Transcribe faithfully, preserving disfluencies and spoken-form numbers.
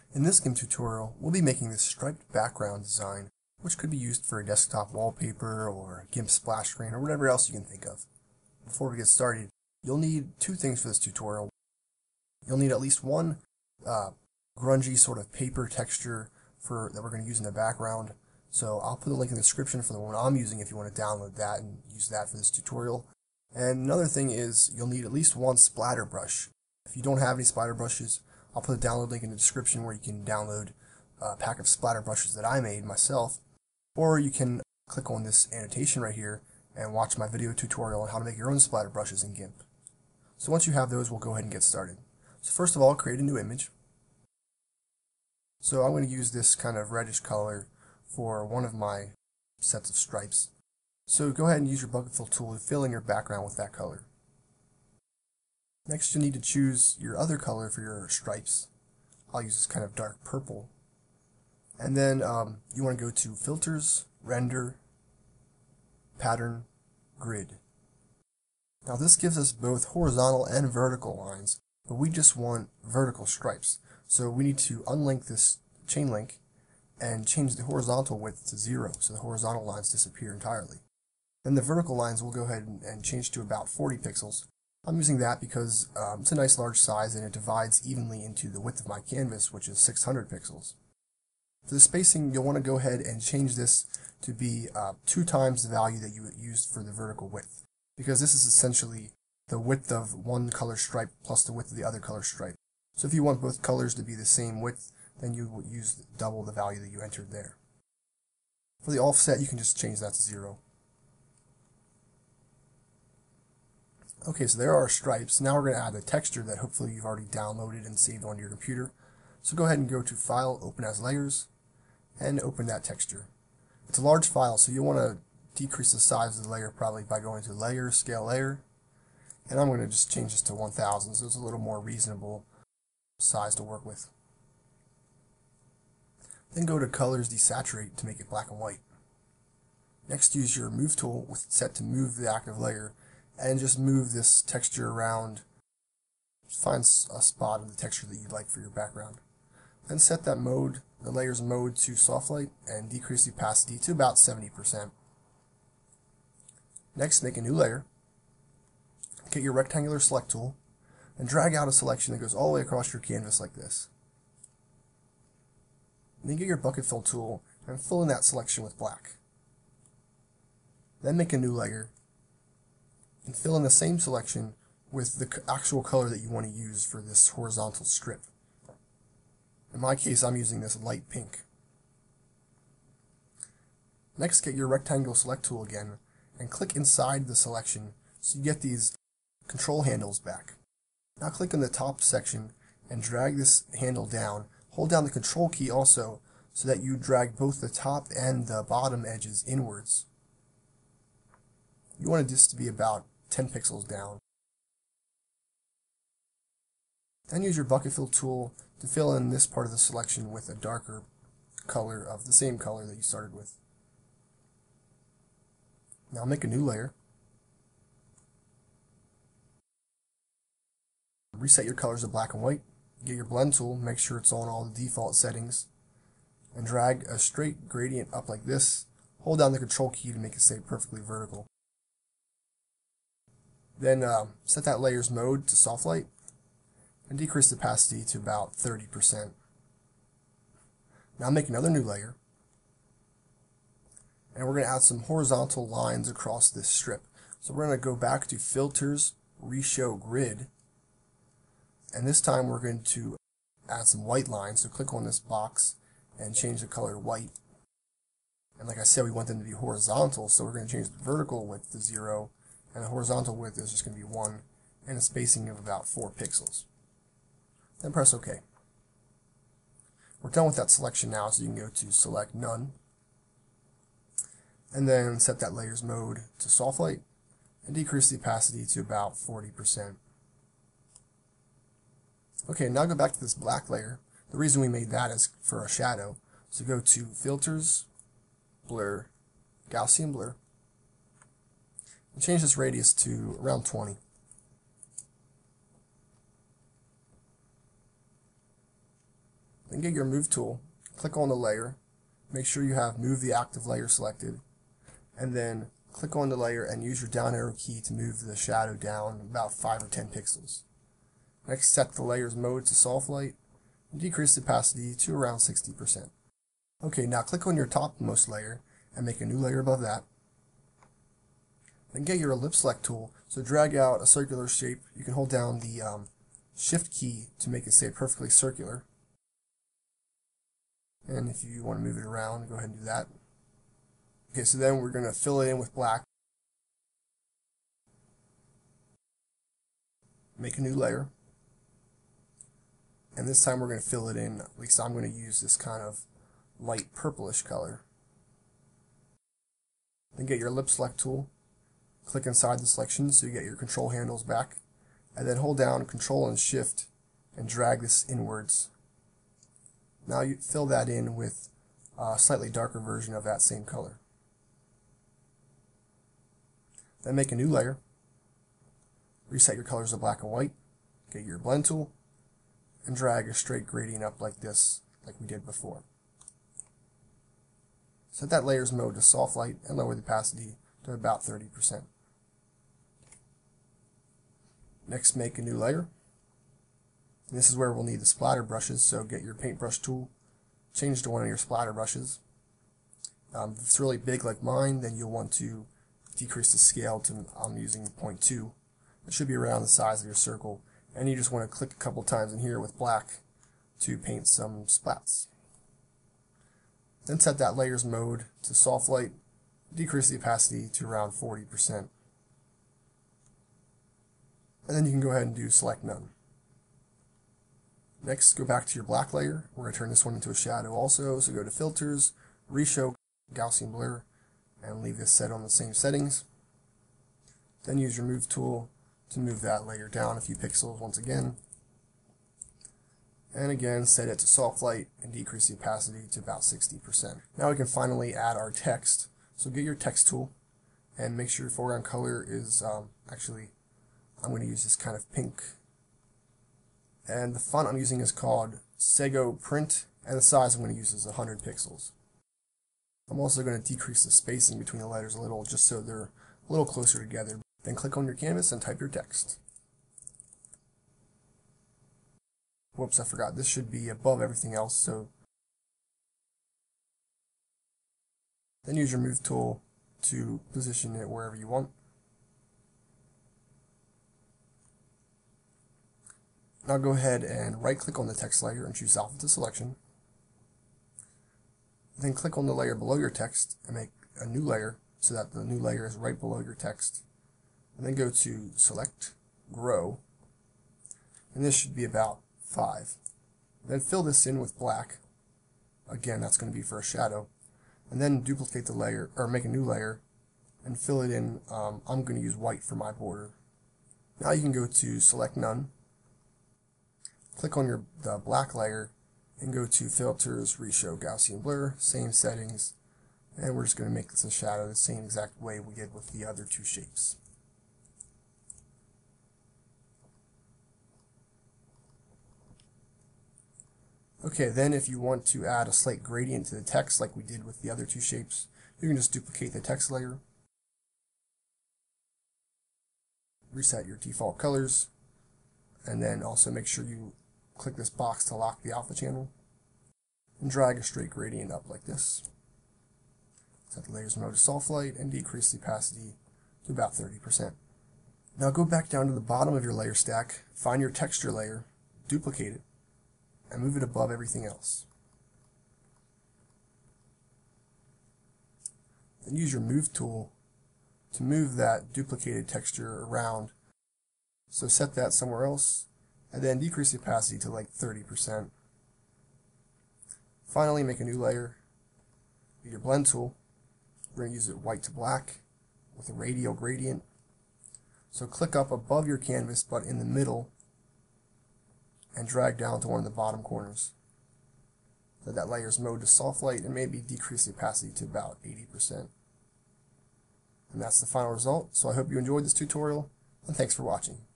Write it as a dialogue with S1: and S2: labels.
S1: In this GIMP tutorial, we'll be making this striped background design, which could be used for a desktop wallpaper or a GIMP splash screen or whatever else you can think of. Before we get started, you'll need two things for this tutorial. You'll need at least one uh, grungy sort of paper texture for that we're going to use in the background. So I'll put a link in the description for the one I'm using if you want to download that and use that for this tutorial. And another thing is you'll need at least one splatter brush. If you don't have any splatter brushes, I'll put a download link in the description where you can download a pack of splatter brushes that I made myself, or you can click on this annotation right here and watch my video tutorial on how to make your own splatter brushes in GIMP. So once you have those, we'll go ahead and get started. So first of all, create a new image. So I'm going to use this kind of reddish color for one of my sets of stripes. So go ahead and use your bucket fill tool to fill in your background with that color. Next, you'll need to choose your other color for your stripes. I'll use this kind of dark purple. And then um, you want to go to Filters, Render, Pattern, Grid. Now this gives us both horizontal and vertical lines, but we just want vertical stripes. So we need to unlink this chain link and change the horizontal width to zero, so the horizontal lines disappear entirely. Then the vertical lines we'll go ahead and, and change to about forty pixels. I'm using that because um, it's a nice large size and it divides evenly into the width of my canvas, which is six hundred pixels. For the spacing, you'll want to go ahead and change this to be uh, two times the value that you used for the vertical width, because this is essentially the width of one color stripe plus the width of the other color stripe. So if you want both colors to be the same width, then you would use double the value that you entered there. For the offset, you can just change that to zero. Okay, so there are our stripes. Now we're going to add the texture that hopefully you've already downloaded and saved onto your computer. So go ahead and go to File, Open as Layers, and open that texture. It's a large file, so you'll want to decrease the size of the layer probably by going to Layer, Scale Layer, and I'm going to just change this to one thousand, so it's a little more reasonable size to work with. Then go to Colors, Desaturate to make it black and white. Next, use your Move tool with it set to move the active layer, and just move this texture around. Find a spot of the texture that you'd like for your background. Then set that mode, the layer's mode, to soft light and decrease the opacity to about seventy percent. Next, make a new layer. Get your rectangular select tool and drag out a selection that goes all the way across your canvas like this. Then get your bucket fill tool and fill in that selection with black. Then make a new layer and fill in the same selection with the actual color that you want to use for this horizontal strip. In my case, I'm using this light pink. Next, get your rectangle select tool again and click inside the selection so you get these control handles back. Now click on the top section and drag this handle down. Hold down the control key also so that you drag both the top and the bottom edges inwards. You want this to be about ten pixels down. Then use your bucket fill tool to fill in this part of the selection with a darker color of the same color that you started with. Now make a new layer. Reset your colors to black and white. Get your blend tool, make sure it's on all the default settings, and drag a straight gradient up like this. Hold down the control key to make it stay perfectly vertical. Then uh, set that layer's mode to soft light and decrease the opacity to about thirty percent. Now make another new layer, and we're going to add some horizontal lines across this strip. So we're going to go back to Filters, Reshow Grid, and this time we're going to add some white lines. So click on this box and change the color to white. And like I said, we want them to be horizontal, so we're going to change the vertical width to zero, and the horizontal width is just going to be one, and a spacing of about four pixels. Then press OK. We're done with that selection now, so you can go to Select None, and then set that layer's mode to soft light and decrease the opacity to about forty percent. Okay, now go back to this black layer. The reason we made that is for a shadow. So go to Filters, Blur, Gaussian Blur, and change this radius to around twenty. Then get your Move tool, click on the layer, make sure you have Move the Active Layer selected, and then click on the layer and use your down arrow key to move the shadow down about five or ten pixels. Next, set the layer's mode to soft light and decrease the opacity to around sixty percent. Okay, now click on your topmost layer and make a new layer above that. Then get your ellipse select tool, so drag out a circular shape. You can hold down the um, shift key to make it stay perfectly circular. And if you want to move it around, go ahead and do that. Okay, so then we're going to fill it in with black. Make a new layer. And this time we're going to fill it in, at least I'm going to use this kind of light purplish color. Then get your ellipse select tool, click inside the selection so you get your control handles back, and then hold down Control and Shift and drag this inwards. Now you fill that in with a slightly darker version of that same color. Then make a new layer, reset your colors to black and white, get your blend tool, and drag a straight gradient up like this, like we did before. Set that layer's mode to soft light and lower the opacity to about thirty percent. Next, make a new layer. And this is where we'll need the splatter brushes, so get your paintbrush tool, change to one of your splatter brushes. Um, if it's really big like mine, then you'll want to decrease the scale to, I'm using zero point two. It should be around the size of your circle, and you just want to click a couple times in here with black to paint some splats. Then set that layer's mode to soft light, decrease the opacity to around forty percent. And then you can go ahead and do select none. Next, go back to your black layer. We're going to turn this one into a shadow also, so go to Filters, Reshow Gaussian Blur, and leave this set on the same settings. Then use your Move tool to move that layer down a few pixels once again. And again, set it to soft light and decrease the opacity to about sixty percent. Now we can finally add our text. So get your text tool and make sure your foreground color is, um, actually, I'm going to use this kind of pink. And the font I'm using is called Sego Print, and the size I'm going to use is one hundred pixels. I'm also going to decrease the spacing between the letters a little, just so they're a little closer together. Then click on your canvas and type your text. Whoops, I forgot. This should be above everything else, so then use your Move tool to position it wherever you want. Now go ahead and right click on the text layer and choose Alpha to Selection. Then click on the layer below your text and make a new layer so that the new layer is right below your text. And then go to Select, Grow, and this should be about five. Then fill this in with black. Again, that's going to be for a shadow. And then duplicate the layer, or make a new layer, and fill it in. Um, I'm going to use white for my border. Now you can go to Select None, click on your the black layer, and go to Filters, Reshow Gaussian Blur, same settings, and we're just going to make this a shadow the same exact way we did with the other two shapes. Okay, then if you want to add a slight gradient to the text like we did with the other two shapes, you can just duplicate the text layer, reset your default colors, and then also make sure you click this box to lock the alpha channel, and drag a straight gradient up like this. Set the layers mode to soft light and decrease the opacity to about thirty percent. Now go back down to the bottom of your layer stack, find your texture layer, duplicate it, and move it above everything else. Then use your Move tool to move that duplicated texture around. So set that somewhere else, and then decrease the opacity to like thirty percent. Finally, make a new layer. With your Blend tool, we're going to use it white to black with a radial gradient. So click up above your canvas, but in the middle, and drag down to one of the bottom corners. Set that layer's mode to soft light and maybe decrease the opacity to about eighty percent. And that's the final result. So I hope you enjoyed this tutorial, and thanks for watching.